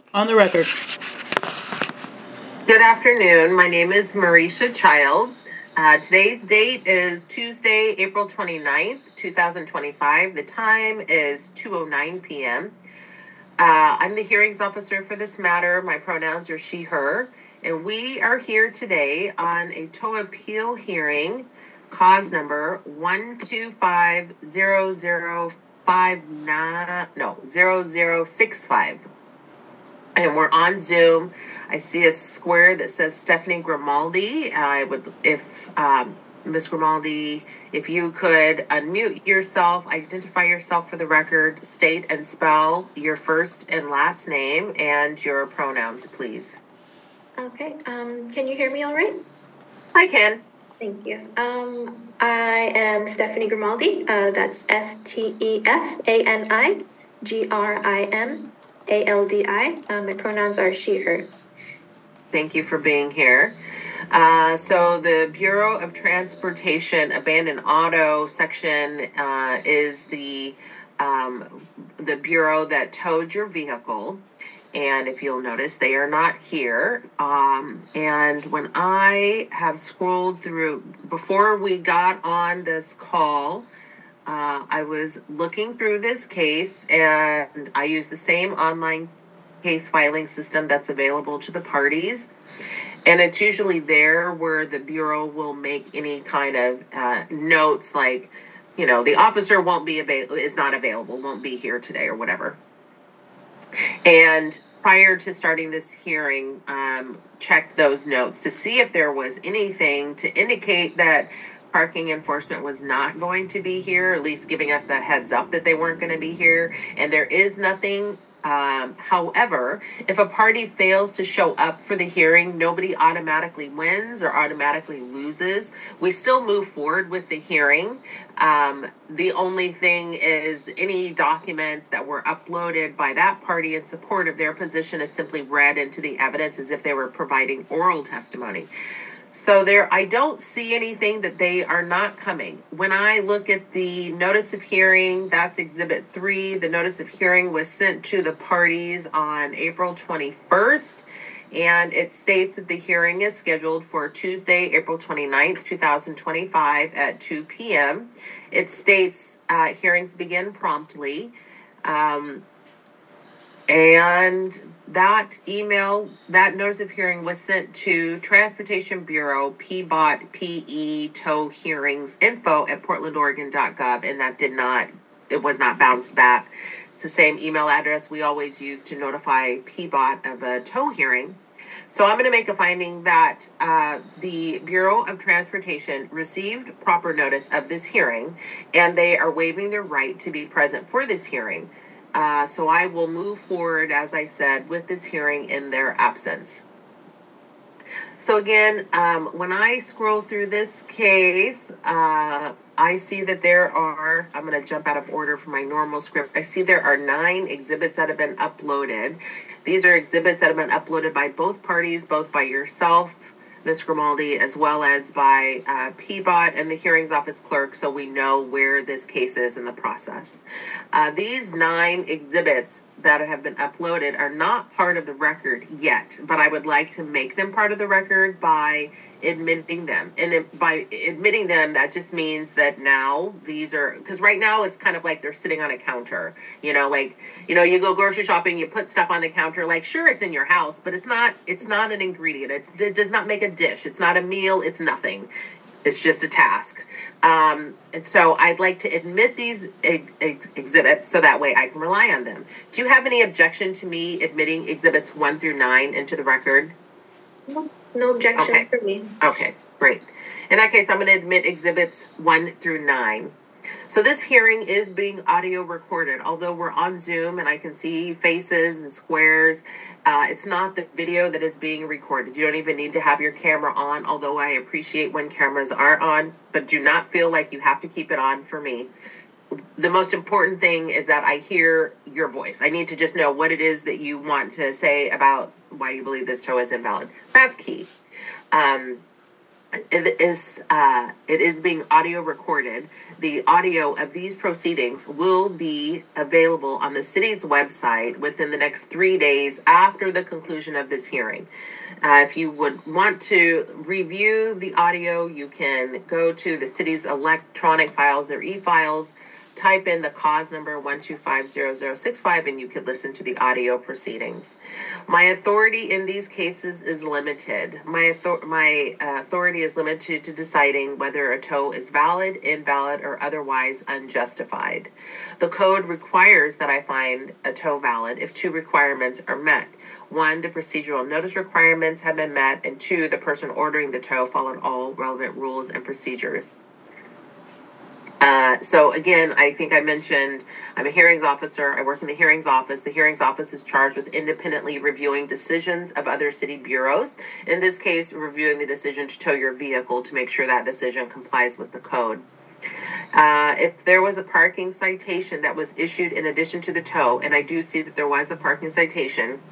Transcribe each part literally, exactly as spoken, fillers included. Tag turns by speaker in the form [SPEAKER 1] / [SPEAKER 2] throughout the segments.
[SPEAKER 1] On the record.
[SPEAKER 2] Good afternoon. My name is Marisha Childs. Uh, today's date is Tuesday, April twenty-ninth, twenty twenty-five. The time is two oh nine p.m. Uh, I'm the hearings officer for this matter. My pronouns are she, her. And we are here today on a T O appeal hearing, cause number one two five zero zero five nine, no, zero zero six five. And we're on Zoom. I see a square that says Stephanie Grimaldi. I would, if um, Miz Grimaldi, if you could unmute yourself, identify yourself for the record, state and spell your first and last name and your pronouns, please.
[SPEAKER 3] Okay. Um, can you hear me all right?
[SPEAKER 2] I can.
[SPEAKER 3] Thank you. Um, I am Stephanie Grimaldi. Uh, that's S T E F A N I G R I M A L D I. Uh, my pronouns are she, her.
[SPEAKER 2] Thank you for being here. Uh, so the Bureau of Transportation Abandoned Auto section uh, is the um, the bureau that towed your vehicle. And if you'll notice, they are not here. Um, and when I have scrolled through, before we got on this call, uh, I was looking through this case, and I use the same online case filing system that's available to the parties. And it's usually there where the Bureau will make any kind of uh, notes like, you know, the officer won't be available, is not available, won't be here today or whatever. And prior to starting this hearing, um, checked those notes to see if there was anything to indicate that parking enforcement was not going to be here, at least giving us a heads up that they weren't going to be here. And there is nothing. Um, however, if a party fails to show up for the hearing, nobody automatically wins or automatically loses. We still move forward with the hearing. Um, the only thing is any documents that were uploaded by that party in support of their position is simply read into the evidence as if they were providing oral testimony. So there, I don't see anything that they are not coming. When I look at the notice of hearing, that's Exhibit three. The notice of hearing was sent to the parties on April twenty-first, and it states that the hearing is scheduled for Tuesday, April twenty-ninth, twenty twenty-five at two p.m. It states uh, hearings begin promptly. Um, And that email, that notice of hearing was sent to Transportation Bureau, P B O T, P E, tow hearings, info at portland oregon dot gov. And that did not, it was not bounced back. It's the same email address we always use to notify P B O T of a tow hearing. So I'm going to make a finding that uh, the Bureau of Transportation received proper notice of this hearing, and they are waiving their right to be present for this hearing. Uh, so I will move forward, as I said, with this hearing in their absence. So again, um, when I scroll through this case, uh, I see that there are, I'm going to jump out of order from my normal script. I see there are nine exhibits that have been uploaded. These are exhibits that have been uploaded by both parties, both by yourself, Miz Grimaldi, as well as by uh, P B O T and the hearings office clerk, so we know where this case is in the process. Uh, these nine exhibits that have been uploaded are not part of the record yet, but I would like to make them part of the record by admitting them. And it, by admitting them, that just means that now these are, because right now it's kind of like they're sitting on a counter, you know, like, you know, you go grocery shopping, you put stuff on the counter, like, sure, it's in your house, but it's not, it's not an ingredient. It's, it does not make a dish. It's not a meal. It's nothing. It's just a task. Um, and so I'd like to admit these ex- ex- exhibits so that way I can rely on them. Do you have any objection to me admitting exhibits one through nine into the record?
[SPEAKER 3] No, no objections
[SPEAKER 2] Okay.
[SPEAKER 3] for me.
[SPEAKER 2] Okay, great. In that case, I'm going to admit exhibits one through nine. So this hearing is being audio recorded, although we're on Zoom and I can see faces and squares. Uh, it's not the video that is being recorded. You don't even need to have your camera on, although I appreciate when cameras are on, but do not feel like you have to keep it on for me. The most important thing is that I hear your voice. I need to just know what it is that you want to say about why you believe this tow is invalid. That's key. Um, it is uh, it is being audio recorded. The audio of these proceedings will be available on the city's website within the next three days after the conclusion of this hearing. Uh, if you would want to review the audio, you can go to the city's electronic files, their e-files, type in the cause number one two five zero zero six five, and you could listen to the audio proceedings. My authority in these cases is limited. My, author- my uh, authority is limited to deciding whether a tow is valid, invalid, or otherwise unjustified. The code requires that I find a tow valid if two requirements are met. One, the procedural notice requirements have been met, and two, the person ordering the tow followed all relevant rules and procedures. Uh, so again, I think I mentioned I'm a hearings officer. I work in the hearings office. The hearings office is charged with independently reviewing decisions of other city bureaus. In this case, reviewing the decision to tow your vehicle to make sure that decision complies with the code. Uh, if there was a parking citation that was issued in addition to the tow, and I do see that there was a parking citation,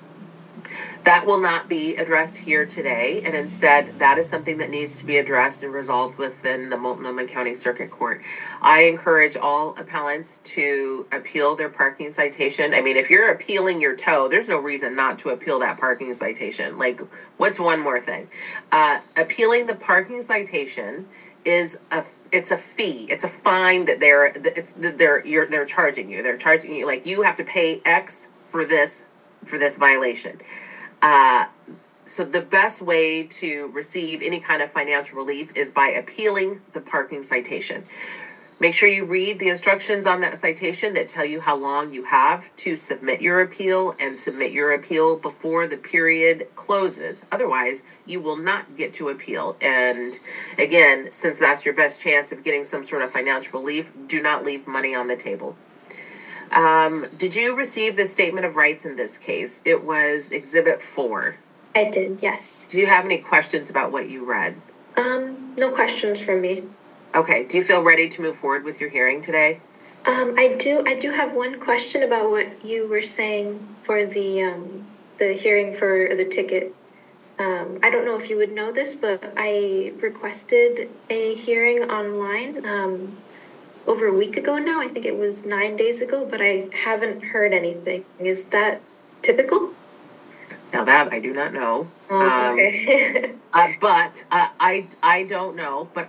[SPEAKER 2] that will not be addressed here today, and instead that is something that needs to be addressed and resolved within the Multnomah County Circuit Court. I encourage all appellants to appeal their parking citation. I mean, if you're appealing your tow, there's no reason not to appeal that parking citation. Like, what's one more thing? Uh, appealing the parking citation is a it's a fee. It's a fine that they're it's they're you're they're charging you. They're charging you, like, you have to pay X for this for this violation. Uh, so the best way to receive any kind of financial relief is by appealing the parking citation. Make sure you read the instructions on that citation that tell you how long you have to submit your appeal, and submit your appeal before the period closes. Otherwise, you will not get to appeal. And again, since that's your best chance of getting some sort of financial relief, do not leave money on the table. Um, did you receive the statement of rights in this case? It was Exhibit four.
[SPEAKER 3] I did, yes.
[SPEAKER 2] Do you have any questions about what you read?
[SPEAKER 3] Um, no questions from me.
[SPEAKER 2] Okay. Do you feel ready to move forward with your hearing today?
[SPEAKER 3] Um, I do. I do have one question about what you were saying for the um, the hearing for the ticket. Um, I don't know if you would know this, but I requested a hearing online. Um, over a week ago now. I think it was nine days ago, but I haven't heard anything. Is that typical?
[SPEAKER 2] Now that I do not know.
[SPEAKER 3] Oh, okay.
[SPEAKER 2] um, uh, but uh, I I don't know, but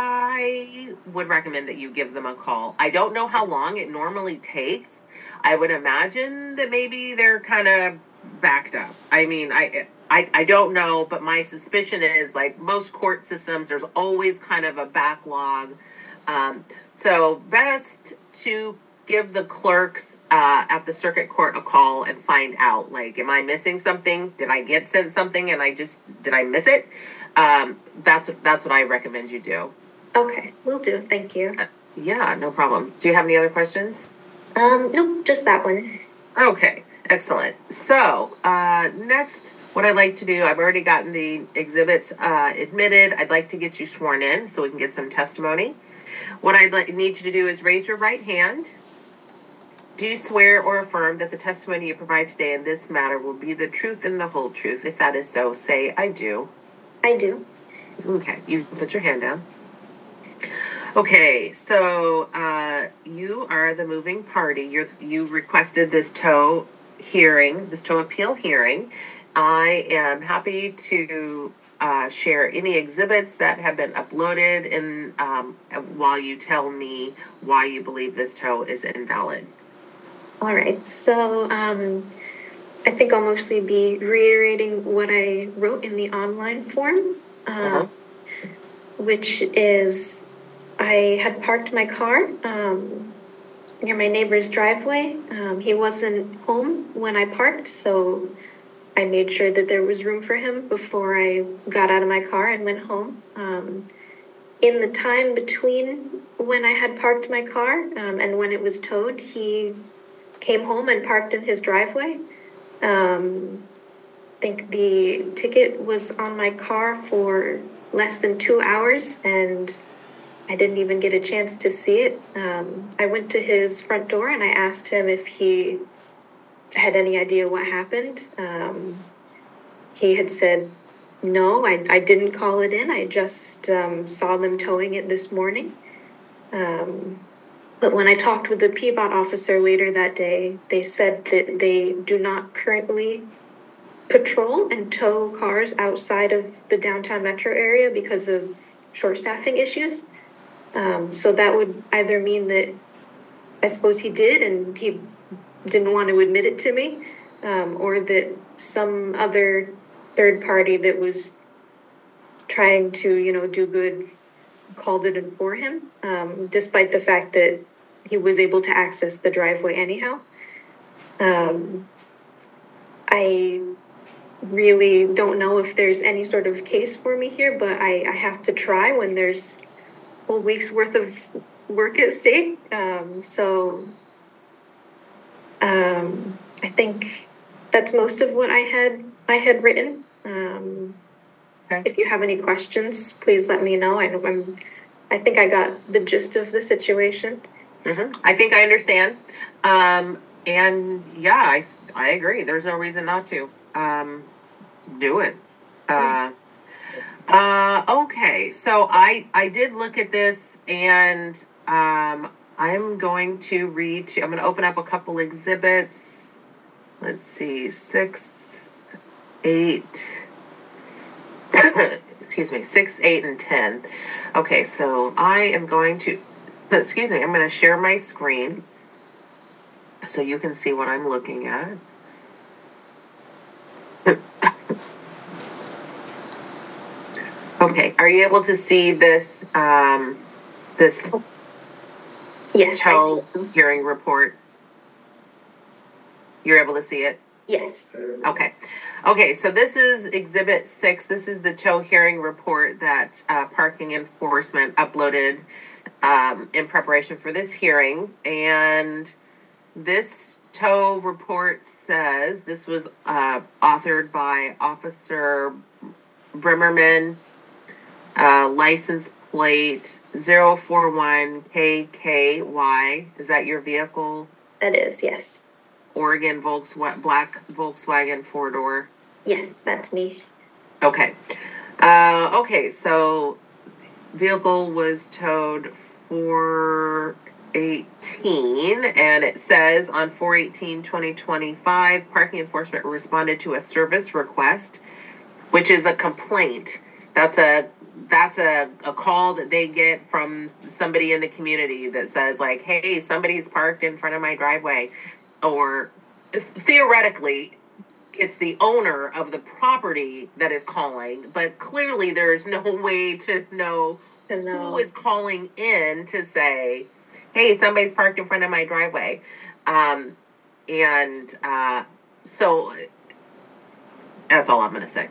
[SPEAKER 2] I would recommend that you give them a call. I don't know how long it normally takes. I would imagine that maybe they're kind of backed up. I mean, I, I I don't know, but my suspicion is, like most court systems, there's always kind of a backlog. Um, so best to give the clerks uh, at the circuit court a call and find out, like, am I missing something? Did I get sent something and I just, did I miss it? Um, that's, that's what I recommend you do.
[SPEAKER 3] Okay, will do. Thank you.
[SPEAKER 2] Uh, yeah, no problem. Do you have any other questions?
[SPEAKER 3] Um, nope, just that one.
[SPEAKER 2] Okay, excellent. So uh, next, what I'd like to do, I've already gotten the exhibits uh, admitted. I'd like to get you sworn in so we can get some testimony. What I'd like, need you to do is raise your right hand. Do you swear or affirm that the testimony you provide today in this matter will be the truth and the whole truth? If that is so, say, I do.
[SPEAKER 3] I do.
[SPEAKER 2] Okay, you can put your hand down. Okay, so uh, you are the moving party. You're, you requested this tow hearing, this tow appeal hearing. I am happy to Uh, share any exhibits that have been uploaded, and um, while you tell me why you believe this tow is invalid.
[SPEAKER 3] All right. So um, I think I'll mostly be reiterating what I wrote in the online form, uh, uh-huh. which is I had parked my car um, near my neighbor's driveway. Um, he wasn't home when I parked, so I made sure that there was room for him before I got out of my car and went home. Um, in the time between when I had parked my car um, and when it was towed, he came home and parked in his driveway. Um, I think the ticket was on my car for less than two hours, and I didn't even get a chance to see it. Um, I went to his front door and I asked him if he had any idea what happened. Um, he had said no, I, I didn't call it in. I just um, saw them towing it this morning. Um, but when I talked with the P B O T officer later that day, they said that they do not currently patrol and tow cars outside of the downtown metro area because of short staffing issues. Um, so that would either mean that I suppose he did and he didn't want to admit it to me, um, or that some other third party that was trying to, you know, do good called it in for him, um, despite the fact that he was able to access the driveway anyhow. Um, I really don't know if there's any sort of case for me here, but I, I have to try when there's a whole week's worth of work at stake. Um, so um, I think that's most of what I had I had written. Um, okay. If you have any questions, please let me know. I, I'm I think I got the gist of the situation.
[SPEAKER 2] Mm-hmm. I think I understand. Um, and yeah, I I agree. There's no reason not to. Um, do it. Uh, uh, okay. So I, I did look at this and, um, I'm going to read to, I'm going to open up a couple exhibits. Let's see, six, eight, excuse me, six, eight, and ten. Okay. So I am going to, excuse me, I'm going to share my screen so you can see what I'm looking at. Okay, are you able to see this, um, this
[SPEAKER 3] yes,
[SPEAKER 2] tow hearing report? You're able to see it?
[SPEAKER 3] Yes.
[SPEAKER 2] Okay. Okay, so this is Exhibit six. This is the tow hearing report that uh, Parking Enforcement uploaded um, in preparation for this hearing. And this tow report says, this was uh, authored by Officer Brimmerman, Uh, license plate zero four one K K Y. Is that your vehicle?
[SPEAKER 3] That is, yes.
[SPEAKER 2] Oregon Volkswagen, black Volkswagen four door.
[SPEAKER 3] Yes, that's me.
[SPEAKER 2] Okay. Uh, okay, so vehicle was towed four eighteen, and it says on four eighteen twenty twenty-five, Parking Enforcement responded to a service request, which is a complaint. That's a that's a, a call that they get from somebody in the community that says, like, hey, somebody's parked in front of my driveway. Or theoretically, it's the owner of the property that is calling, but clearly there's no way to know, to know. who is calling in to say, hey, somebody's parked in front of my driveway. Um, and uh, so that's all I'm going to say.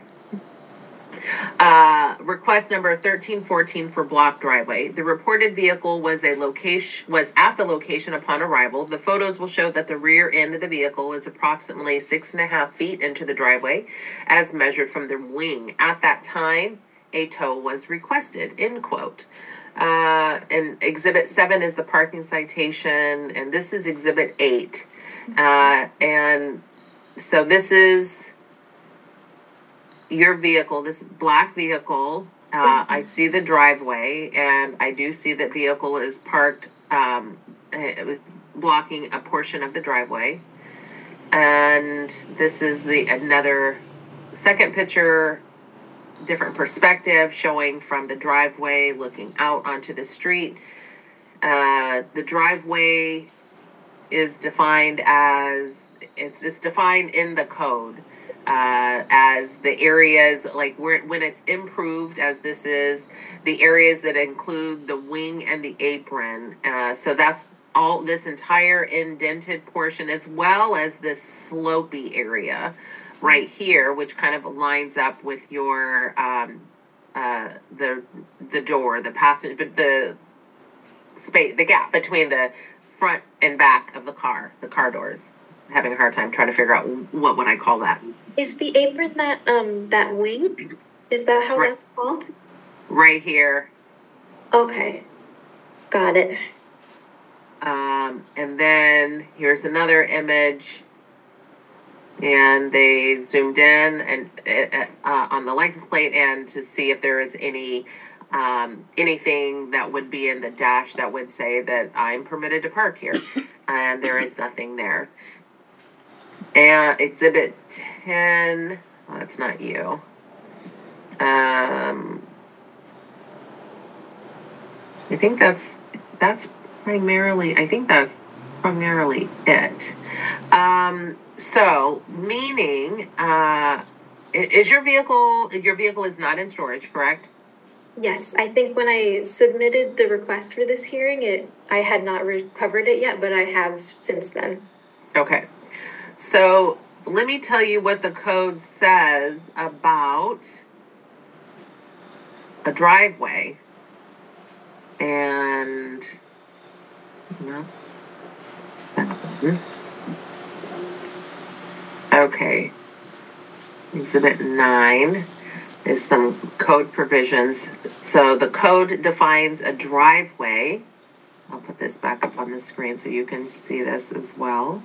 [SPEAKER 2] Uh, request number thirteen fourteen for block driveway. The reported vehicle was a location was at the location upon arrival. The photos will show that the rear end of the vehicle is approximately six and a half feet into the driveway, as measured from the wing. At that time, a tow was requested. End quote. Uh, and Exhibit seven is the parking citation, and this is Exhibit eight. Uh, and so this is your vehicle, this black vehicle. Uh, mm-hmm. I see the driveway, and I do see that vehicle is parked, um, blocking a portion of the driveway. And this is the another second picture, different perspective, showing from the driveway looking out onto the street. Uh, the driveway is defined as it's, it's defined in the code. Uh, as the areas, like where, when it's improved, as this is, the areas that include the wing and the apron. Uh, so that's all, this entire indented portion, as well as this slopey area right here, which kind of lines up with your, um, uh, the, the door, the passenger, but the space, the gap between the front and back of the car, the car doors. I'm having a hard time trying to figure out what would I call that.
[SPEAKER 3] Is the apron that um that wing? Is that how right. that's called?
[SPEAKER 2] Right here.
[SPEAKER 3] Okay. Got it.
[SPEAKER 2] Um, and then here's another image and they zoomed in and uh, on the license plate and to see if there is any um, anything that would be in the dash that would say that I'm permitted to park here, and there is nothing there. And exhibit ten, well, that's not you. Um, I think that's that's primarily. I think that's primarily it. Um, so, meaning, uh, is your vehicle your vehicle is not in storage, correct?
[SPEAKER 3] Yes, I think when I submitted the request for this hearing, it I had not recovered it yet, but I have since then.
[SPEAKER 2] Okay. So let me tell you what the code says about a driveway. And no. Okay. Exhibit nine is some code provisions. So the code defines a driveway. I'll put this back up on the screen so you can see this as well.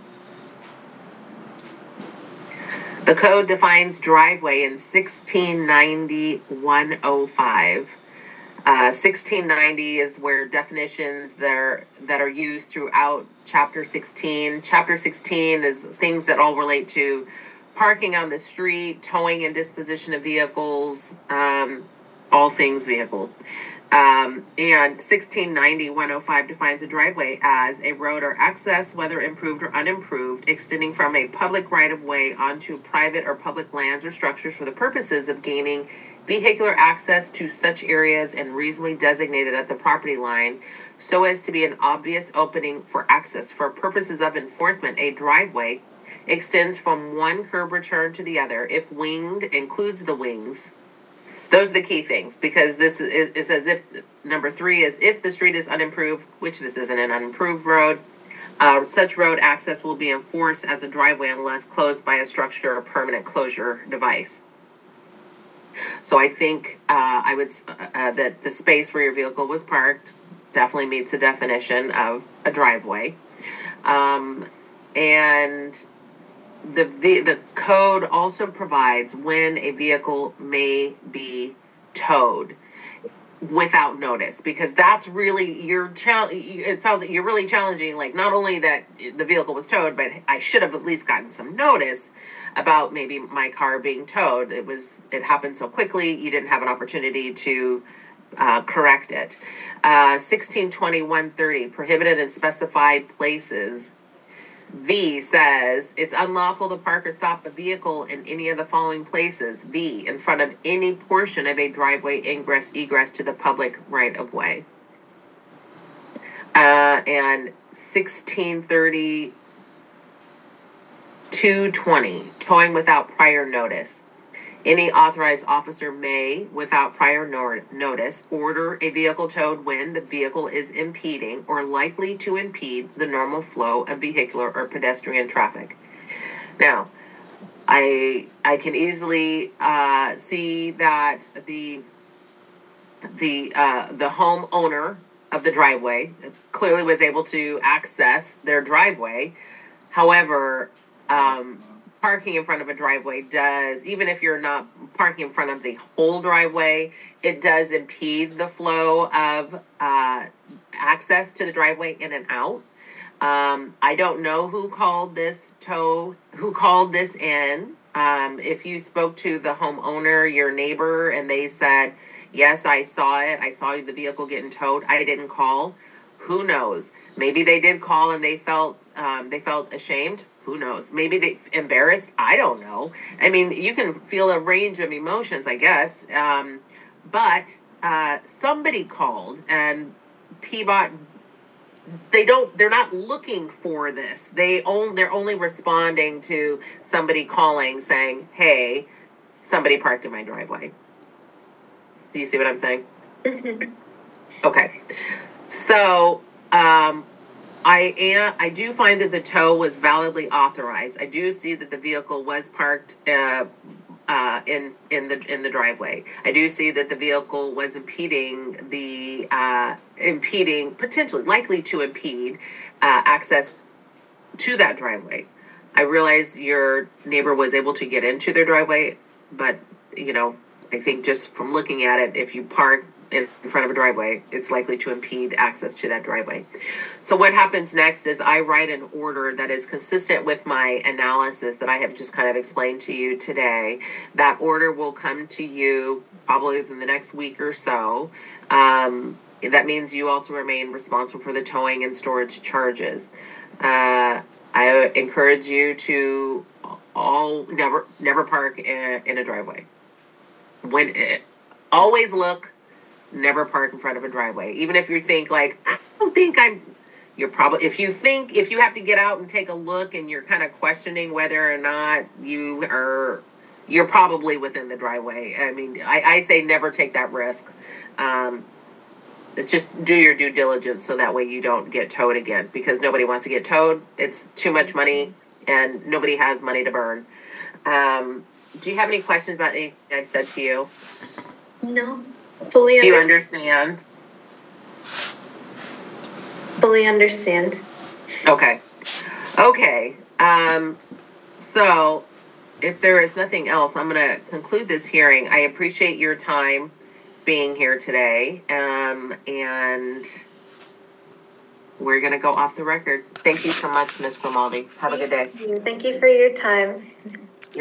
[SPEAKER 2] The code defines driveway in sixteen ninety one oh five. Uh, sixteen ninety is where definitions that are, that are used throughout Chapter sixteen. Chapter sixteen is things that all relate to parking on the street, towing and disposition of vehicles, um, all things vehicle. Um, and sixteen ninety one oh five defines a driveway as a road or access, whether improved or unimproved, extending from a public right-of-way onto private or public lands or structures for the purposes of gaining vehicular access to such areas and reasonably designated at the property line so as to be an obvious opening for access. For purposes of enforcement, a driveway extends from one curb return to the other if winged, includes the wings. Those are the key things, because this is, is as if, number three is if the street is unimproved, which this isn't an unimproved road, uh, such road access will be enforced as a driveway unless closed by a structure or permanent closure device. So I think uh, I would uh, that the space where your vehicle was parked definitely meets the definition of a driveway, um, and the the code also provides when a vehicle may be towed without notice, because that's really your challenge. It sounds like you're really challenging, like, not only that the vehicle was towed, but I should have at least gotten some notice about maybe my car being towed. It was it happened so quickly, you didn't have an opportunity to uh, correct it. Uh, sixteen twenty one thirty prohibited in specified places. V says it's unlawful to park or stop a vehicle in any of the following places. V, in front of any portion of a driveway ingress egress to the public right of way. Uh, and sixteen thirty two twenty, towing without prior notice. Any authorized officer may, without prior no- notice, order a vehicle towed when the vehicle is impeding or likely to impede the normal flow of vehicular or pedestrian traffic. Now, I I can easily uh, see that the the uh, the homeowner of the driveway clearly was able to access their driveway. However, um, parking in front of a driveway does, even if you're not parking in front of the whole driveway, it does impede the flow of uh, access to the driveway in and out. Um, I don't know who called this tow, who called this in. Um, if you spoke to the homeowner, your neighbor, and they said, yes, I saw it, I saw the vehicle getting towed, I didn't call, who knows? Maybe they did call and they felt um, they felt ashamed. Who knows? Maybe they embarrassed. I don't know. I mean, you can feel a range of emotions, I guess. Um, but uh, somebody called, and P B O T, they don't. They're not looking for this. They only they're only responding to somebody calling saying, "Hey, somebody parked in my driveway." Do you see what I'm saying? Okay. So. Um, I am. I do find that the tow was validly authorized. I do see that the vehicle was parked uh, uh, in in the in the driveway. I do see that the vehicle was impeding the uh, impeding potentially likely to impede uh, access to that driveway. I realize your neighbor was able to get into their driveway, but, you know, I think just from looking at it, if you park in front of a driveway, it's likely to impede access to that driveway. So what happens next is I write an order that is consistent with my analysis that I have just kind of explained to you today. That order will come to you probably within the next week or so. Um, that means you also remain responsible for the towing and storage charges. Uh, I encourage you to all never never park in, in a driveway. When always look. Never park in front of a driveway. Even if you think like, I don't think I'm, you're probably, if you think, if you have to get out and take a look and you're kind of questioning whether or not you are, you're probably within the driveway. I mean, I, I say never take that risk. Um, it's just do your due diligence so that way you don't get towed again, because nobody wants to get towed. It's too much money and nobody has money to burn. Um, do you have any questions about anything I've said to you?
[SPEAKER 3] No. Fully
[SPEAKER 2] Do you
[SPEAKER 3] under-
[SPEAKER 2] understand?
[SPEAKER 3] Fully understand.
[SPEAKER 2] Okay. Okay. Um, so if there is nothing else, I'm going to conclude this hearing. I appreciate your time being here today. Um, and we're going to go off the record. Thank you so much, Miz Grimaldi. Have a good day.
[SPEAKER 3] Thank you. Thank you for your time.